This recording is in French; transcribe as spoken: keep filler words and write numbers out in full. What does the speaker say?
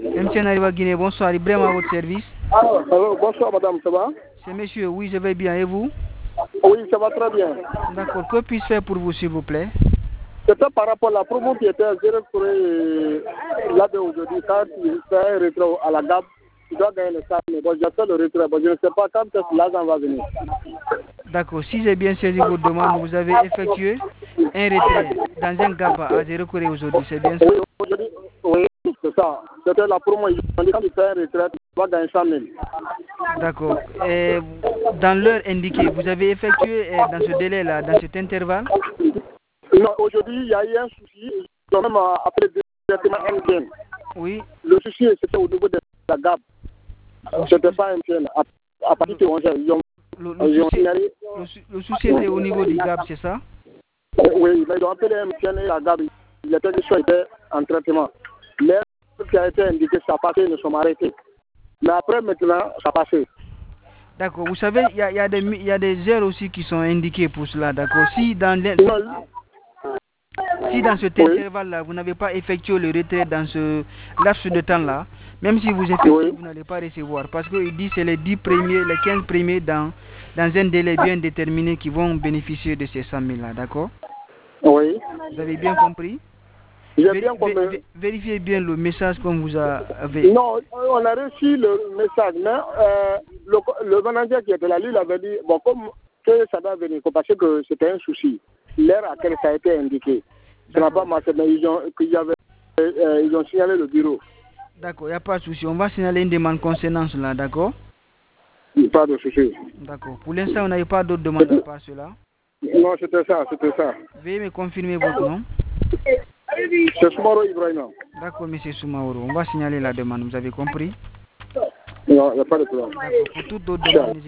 M T N Arriva Guinée, bonsoir, Ibrahim à votre service. Alors, bonsoir madame, ça va? C'est monsieur, oui, je vais bien, et vous? Oui, ça va très bien. D'accord, que puis-je faire pour vous, s'il vous plaît? C'était par rapport à la promo qui était à zéro là-bas aujourd'hui. Quand tu fais un retrait à la G A B, tu dois gagner le stade. Mais bon, j'ai fait le retrait. Bon, je ne sais pas quand est-ce que l'argent va venir. D'accord, si j'ai bien saisi votre demande, vous avez effectué un retrait dans un G A B à zéro aujourd'hui, c'est bien ça? Oui, aujourd'hui, oui, c'est ça. C'était la promo. Ils ont dit quand tu fais un retrait, tu dois gagner cent mille. D'accord. Et dans l'heure indiquée, vous avez effectué euh, dans ce délai-là, dans cet intervalle? Non, aujourd'hui, il y a eu un souci. Ils ont même appelé directement M T N. Oui. Le souci, c'était au niveau de la G A B. Ce n'était pas M T N. À, à partir de onze heures, ils ont, le, le, ils ont souci, signalé. Le, le souci était au niveau du G A B, c'est ça? Oui, mais ils ont appelé M T N et la G A B. Les techniciens étaient en traitement. L'heure qui a été indiquée, ça a passé, ils nous sommes arrêtés. Mais après, maintenant, ça a passé. D'accord. Vous savez, il y a, y, a y a des heures aussi qui sont indiquées pour cela. D'accord. Si dans les... Si dans cet oui. intervalle-là, vous n'avez pas effectué le retrait dans ce laps de temps-là, même si vous effectuez, oui. vous n'allez pas recevoir. Parce qu'il dit que c'est les dix premiers, les quinze premiers dans, dans un délai bien déterminé qui vont bénéficier de ces cent mille-là. D'accord? Oui. Vous avez bien compris? J'ai Véri bien compris. Vé vérifiez bien le message qu'on vous a avait. Non, on a reçu le message, mais euh, le, le manager qui était là, lui, il avait dit, bon, comme que ça doit venir, parce que c'était un souci. L'heure à laquelle ça a été indiqué. Ça n'a pas marché, mais ils ont, ils, avaient, euh, ils ont signalé le bureau. D'accord, il n'y a pas de souci. On va signaler une demande concernant cela, d'accord? Pas de souci. D'accord. Pour l'instant, on n'avait pas d'autres demandes à part cela? Non, c'était ça, c'était ça. Veuillez me confirmer votre nom? C'est Soumaro Ibrahim. D'accord, monsieur Soumaro. On va signaler la demande, vous avez compris? Non, il n'y a pas de problème. D'accord. Pour toutes d'autres demandes,